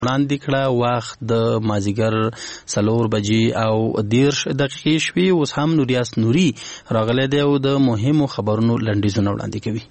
وړاندې کړه. وخت د مازیګر 4 بجې او 10 دقیقې شوې. اوس هم نوریاس نوري راغلی دی او د مهمو خبرونو لنډیزونه وړاندې کوي.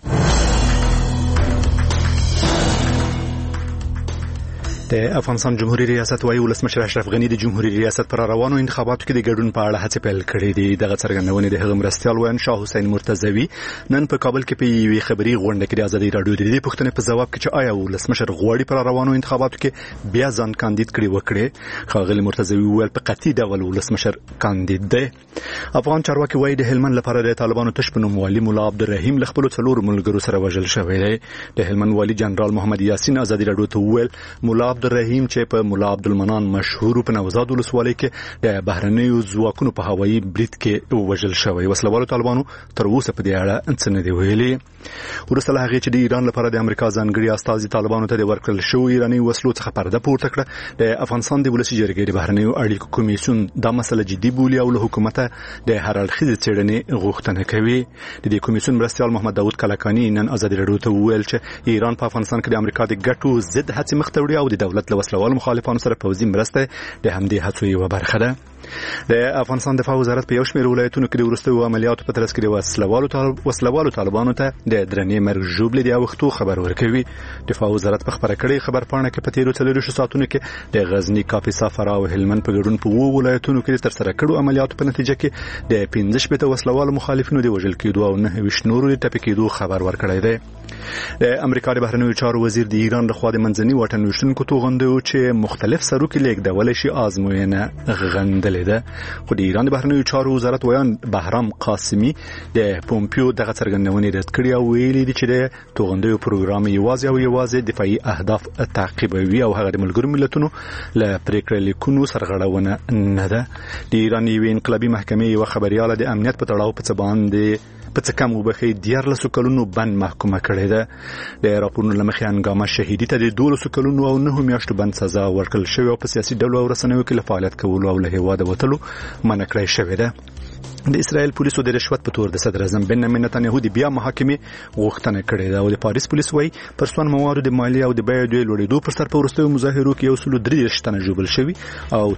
د افغانستان جمهوریت ریاست وايي ولسمشر اشرف غني د جمهوریت ریاست پر روانو انتخاباتو کې د ګډون په اړه هڅې پیل کړې دي. دغه څرګندونې د هغه مرستیال وین شاه حسین مرتضوي نن په کابل کې په یوې خبري غونډه کې د ازادي رادیو د دې پوښتنې په ځواب کې چې آیا ولسمشر غواړي پر روانو انتخاباتو کې بیا ځان کاندید کړي وکړي، ښاغلي مرتضوي وویل په قطعي ډول ولسمشر کاندید دی. افغان چارواکي وايي د هلمند لپاره د طالبانو تشبنوم والي مولا عبدالرحیم له خپل 4 ملګرو سره وژل شوی دی. د هلمند والي جنرال محمد یاسین ازادي رادیو ته وویل مولا عبدالرحیم چې په مولا عبدالمنان مشهور په نوزاد ولسوالۍ کې د بهرنیو ځواکونو په هوایي برید کې وژل شوی. وسلوالو طالبانو تر اوسه په دې اړه څه نه دی ویلي. وروسته له هغې چې د ایران لپاره د امریکا ځانګړي استازي طالبانو ته د ورکړل شوی ایراني وسلو څخه پرده پورته کړه، د افغانستان د ولسي جرګې د بهرنیو اړیکو کمیسیون دا مسله جدي بولي او له حکومت د هر اړخیزې څېړنې غوښتنه کوي. د دې کمیسیون مرستیال محمد داود کلکاني نن ازادي رادیو ته وویل چې ایران په افغانستان کې د امریکا د ګټو ضد هڅې مخ ته وړي او د دولت له وسلوالو مخالفانو سره پوځي مرسته د همدې هڅو یوه برخه ده. د افغانستان دفاع وزارت په یو شمېر ولایتونو کې د وروستیو عملیاتو په ترڅ کې د وسلوالو طالبانو ته د درنې مرګ ژوبلې د اوښتو خبر ورکوي. دفاع وزارت په خبره کړې خبرپاڼه کې په تیرو 4 ساعتونو کې د غزنی، کاپیسا، فراه او هلمند په ګډون په 2 ولایتونو کې تر سره کړو عملیاتو په نتیجه کې د 15 وسلوالو مخالفینو د وژل کېدو او 9 نورو د ټپي کېدو خبر ورکړی دی. د امریکا د بهرنیو چارو وزیر د ایران لخوا د منځني واټن ویشتونکو توغندیو چې مختلف سروکي لیږدولی شي ازموینه غندلې ده. خو د ایران د بهرنیو چارو وزارت ویان بهرام قاسمي د پومپیو دغه څرګندونې رد کړې او ویلي دي چې د توغندیو پروګرام یوازې دفاعي اهداف تعقیبوي او هغه د ملګرو ملتونو له پریکړې لیکونو سرغړونه نه ده. د ایران یوې انقلابي محکمې یوه خبریاله د امنیت په تړاو په څه باندې په څه کم وبخي 14 کلونو بند محکومه کړې ده. د راپورونو له مخې هنګامه شهیدي ته د 12 کلونو او 9 میاشتو بند سزا ورکړل شوې او په سیاسي ډلو او رسنیو کې فعالیت کولو او له هېواده وتلو منع کړی شوې ده. د اسرائیل پولیسو د رشوت په تور د صدر اعظم بنیامین نتنیاهو د بیا محاکمې غوښتنه کړې ده او د پاریس پولیس وايي پر سون موادو د مالیې او د بیې د لوړېدو پر سر په وروستیو مظاهرو کې 133 تنه ژوبل شوي او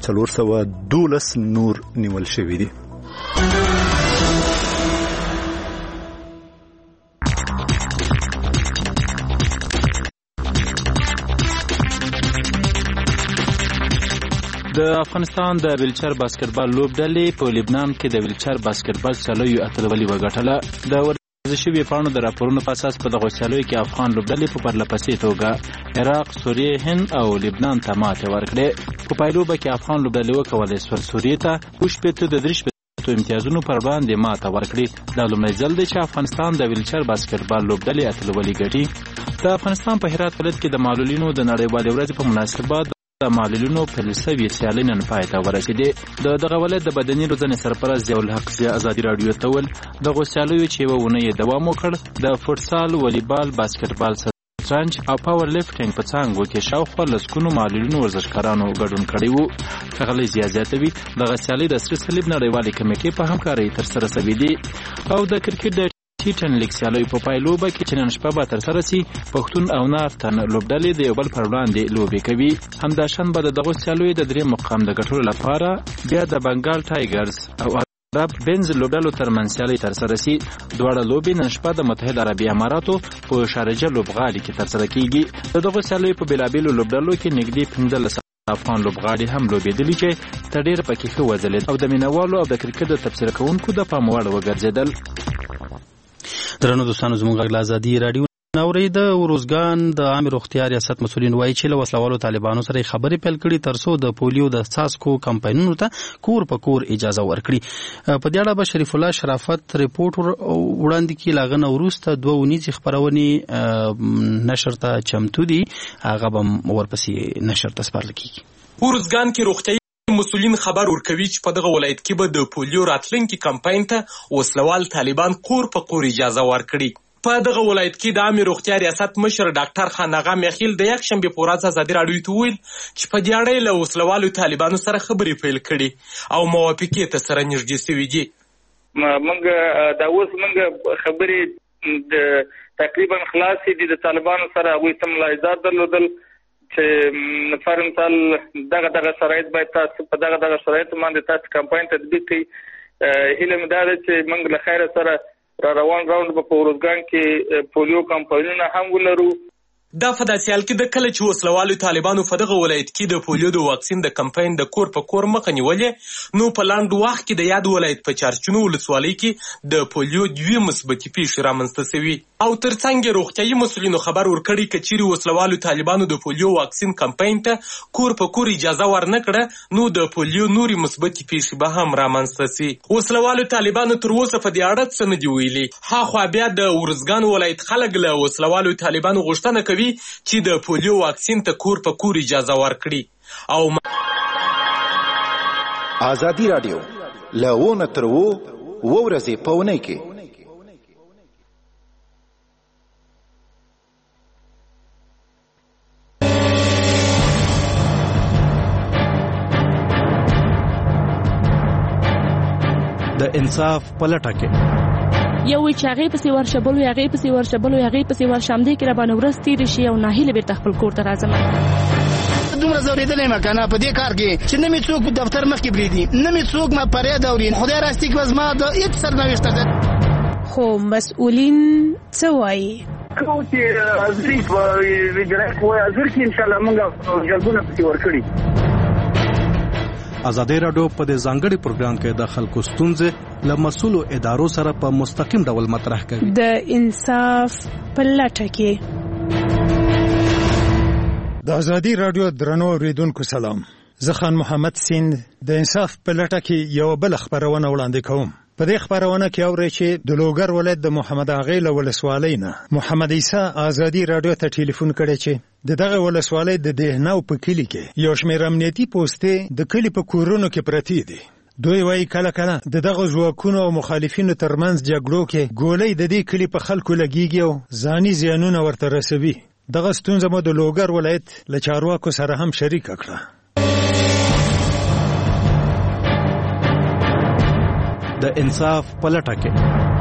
412 نور نیول شوي دي. د افغانستان د ویلچر باسکټبال لوبډلې په لبنان کې د ویلچر باسکټبال سیالیو اتلولي وګټله. د ورزشي ویبپاڼو د راپورونو په اساس په دغو سیالیو کې افغان لوبډلې په پرلهپسې توګه عراق، سوریې، هند او لبنان ته ماتې ورکړې. په پایلوبه کې افغان لوبډلې وکولای شول سوریې ته 83 امتیازونو پر وړاندې ماته ورکړي. دا لومړی ځل دی چې افغانستان د ویلچر باسکټبال لوبډلې اتلولي ګټي. د افغانستان په هرات ولایت کې د معلولینو د نړیوالې ورځې په مناسبت د معلولینو فلسفي سیالۍ نن پای ته ورسېدې. دغه ولایت د بدني روزنې سرپرست ضیاءالحق ازادي راډیو ته وویل دغو سیالیو چې یوه اونۍ یې دوام وکړ د فوټسال، والیبال، باسکټبال، شطرنج او پاور لیفټینګ په څانګو کې شاوخوا لسګونو معلولینو ورزشکارانو ګډون کړی وو. ښاغلی ضیاء زیاتوي دغه سیالۍ د سره صلیب نړیوالې کمیټې په همکارۍ ترسره شوې دي او د کرکټ د ټیټن لیګ سیالیو په پایلوبه کې چې نن شپه به ترسره شي پښتون او نافتن لوبډلې د یو بل پر وړاندې لوبې کوي. همداشان به د دغو سیالیو د 3 مقام د ګټلو لپاره بیا د بنګال ټایګرز او عرب بنز لوبډلو ترمنځ سیالۍ ترسره شي. دواړه لوبې نن شپه د متحده عربي اماراتو په شارجه لوبغالي کې ترسره کیږي. د دغو سیالیو په بېلابېلو لوبډلو کې نږدې 15 افغان لوبغاړي هم لوبېدلي چې تر ډېره پکې ښه وځلېد او د مینوالو او د کرکټ د تبصره کوونکو د پام وړ وګرځېدل. درنو دوستانو زموږ غږ له ازادي راډیو نورې د روزګان د عامه روغتیا ریاست مسؤلین وایي چې له وسلوالو طالبانو سره خبرې پیل کړي ترڅو د پولیو د څاڅکو کمپاینونو ته کور په کور اجازه ورکړي. په دې اړه به شریف الله شرافت ریپورت وړاندې کړي. لاغه نو وروسته 2 ونیزې خبرونې نشر ته چمتو دي، هغه به ورپسې نشر ته سپارل کیږي. روزګان کې روغتیا مسؤلین خبر ورکوي چې په دغه ولایت کې به د پولیو راتلونکي کمپاین ته وسلوال طالبان کور په کور اجازه ورکړي. په دغه ولایت کې د عامه روغتیا ریاست مشر ډاکټر خان اغا میخیل د یکشنبې په ورځ ازادي راډیو ته وویل چې په دې اړه له وسلوالو طالبانو سره خبرې پیل کړي او موافقې ته سره نږدې شوي دي. موږ دا اوس موږ خبرې تقریبا خلاصې دي د طالبانو سره. هغوی ته ملاحظات درلودل چې پر مثال دغه شرایط باید تاسو په دغه شرایط باندې تاسو کمپاین تطبیق کړئ. هیله مې ده چې موږ له خیره سره روان راوند په ورځګان کې پولیو کمپاینونه هم ولرو. دا په داسې حال کې د کله چې وسلوالو طالبانو په دغه ولایت کې د پولیو د واکسین د کمپاین د کور په کور مخه نیولې، نو په لاندې وخت کې د یاد ولایت په چارچونو ولسوالۍ کې د پولیو 2 مثبتې پیښې رامنځته شوي او ترڅنګ روغتیايي مسؤلینو خبر ورکړی که چیرې وسلوالو طالبانو د پولیو واکسین کمپاین ته کور په کور اجازه ورنکړه، نو د پولیو نورې مثبتې پیښې به هم رامنځته شي. وسلوالو طالبانو تر اوسه په دې اړه څه نه دي ویلي. هاخوا بیا د ورځګان ولایت خلک له وسلوالو طالبانو غوښتنه کوي چې د پولیو واکسین ته کور په کور اجازه ورکړي. او ازادي رادیو لونه تر وو ورځې په ونې کې د انصاف پلټه کې یو چې هغه پسې ورشبلو هغه پسې ورشبلو هغه پسې ورشمدي کې را باندې ورس تیر شي او ناهیله به تخپل کور ته راځم. دومره زوریدلې مکانه په دې کار کې چې نه می څوک دفتر مخ کې بریدي، نه می څوک ما پرې دورین خدای راستي کې وزما د هیڅ سرنوشت ده. خو مسؤلین څه وایي؟ کوم چې ازري په ویجرای کوی ازر کې ان شاء الله موږ جلبونه پسې ورکړي. ازادي رادیو په دې ځانګړي پروګرام کې د خلکو ستونزې له مسؤلو ادارو سره په مستقیم ډول مطرح کوي. د انصاف پلټه کې د ازادي رادیو درنو اوریدونکو سلام. زه خان محمد سیند د انصاف پلټه کې یو بل خبرونه وړاندې کوم. په دې خبرونه کې اورئ چې د لوګر ولایت د محمد اغې له ولسوالۍ نه محمد عیسی ازادي رادیو ته ټلیفون کړی چې دغه ولسوالۍ د دهناو په کلی کې یو شمېر امنیتي پوسټې د کلی په کورونو کې پرتې دي. دوی وایي کله کله دغه ځواکونو او مخالفینو ترمنځ جګړو کې ګولۍ د دې کلی په خلکو لګیږي او ځاني زیانونه ورته رسوي. دغه ستونزه مو د لوګر ولایت له چارواکو سره هم شریکه کړه. د انصاف پلټه کې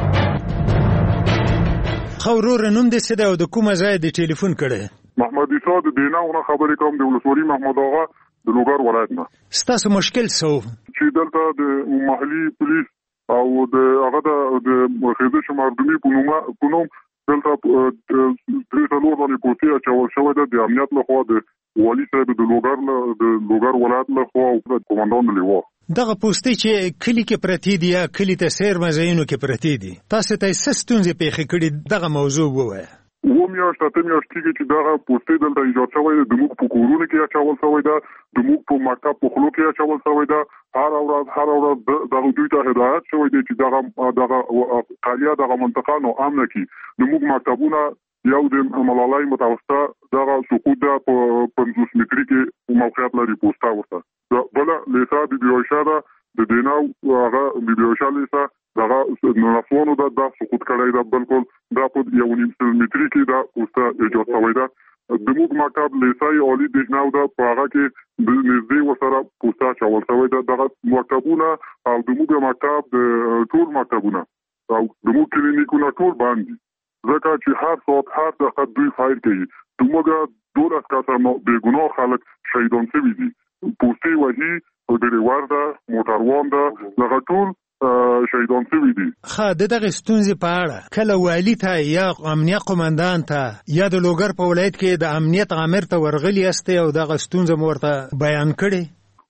خورور نوم دې څه دی او د کومه ځای دې ټلیفون کړی؟ محمد عیسی د دیناونه خبرې کوم د ولسوالۍ محمد آغا د لوګر ولایت نه. ستاسو مشکل څه چې دلته د محلي پولیس او د هغه د خیزش مردمي په نوم دلته درې څلور باندې پوسټې اچول شوې ده د امنیت لخوا د والي صاحب د لوګر ولایت لخوا او د قومندان لوا. دغه پوسټې چې کلی کې پرتې دي یا کلی ته سیر مزینو کې پرتې دي، تاسو ته څه ستونزې پیښې کړي دغه موضوع ووایه. و میاشت کېږي چې دغه پوسټې دلته ایجاد شوی د موږ په کورونو کې اچول شوی ده، د موږ په مکتب په خلو کې اچول شوی ده. هر ورځ دغه دوی ته هدایت شوی دی چې دغه قالیه دغه منطقه نو امنه کړي. د موږ مکتبونه یو د ملالۍ متوسطه دغه سقوط ده په 50 متري کې موقعیت لري پوسټه ورته. بله لیسا بی عایشه ده د دیناو هغه بی عایشه لیسا دغه نفسونو ده دا سقوط کړی ده بالکل دا په 1.5 متري کې دا پوسټه ایجاد شوی ده. د موږ مکتب لیسای عالی دیناو ده په هغه کې د نږدې ورسره پوسټه اچول شوی ده. دغه مکتبونه او د موږ مکتب د ټول مکتبونه او د موږ کلینیکونه ټول باندې ځکه چې هر څوک هر دغه دوی فایل کوي. دومره 12 کسه بې ګناه خلک شهیدان شوي دي. پوسټې وهي او ډریور ده موټروان ده دغه ټول شهیدان شوي دي. دغه ستونزې په اړه کله والي ته یا امنیه قومندان ته یا د لوګر په ولایت کې د امنیت امر ته ورغلي یاستئ او دغه ستونزه مو ورته بیان کړې؟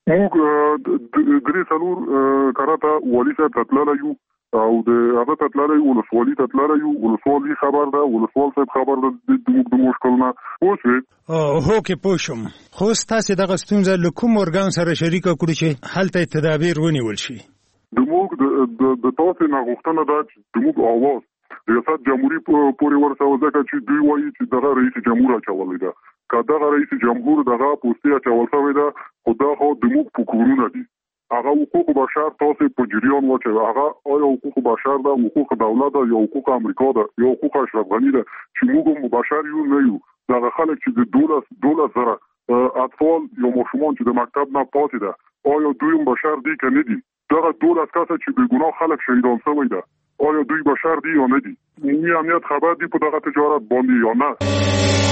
موږ درې څلور کاره ته والي صاحب ته تللی یو او د هغه ته تللی ولسوالي ته تللی یو. ولسوالي خبر ده، ولسوال صاحب خبر ده د مشکل نه. پوه شوې؟ هو کې پوه شوم. خو ستاسې دغه ستونزه له کوم ارګان سره شریکه کړو چې هلته تدابیر ونیول شي؟ د موږ د تاسې نه غوښتنه ده چې د موږ اواز ریاست جمهوري پورې ورسوه ځکه چې دوی وایي چې دغه رئیس جمهور اچولی ده. که دغه رئیس جمهور دغه پوسټې اچول شوې ده خو دا خو د موږ په کورونه دي. هغه حقوق بشر تاسو په جریان واچوي. هغه آیا حقوق بشر ده، حقوق دولت ده یا حقوق امریکا ده یا حقوق اشرف غنی ده چې موږ هم بشر یو نه یو. دغه خلک چې د 12 زره اطفال یا ماشومان چې د مکتب نه پاتې ده آیا دوی هم بشر دي که نه دي؟ دغه 12 کسه چې بې ګناه خلک شهیدان شوی ده آیا دوی بشر دي یا نه دي؟ عمومي امنیت خبر دي په دغه تجارت باندې یا نه؟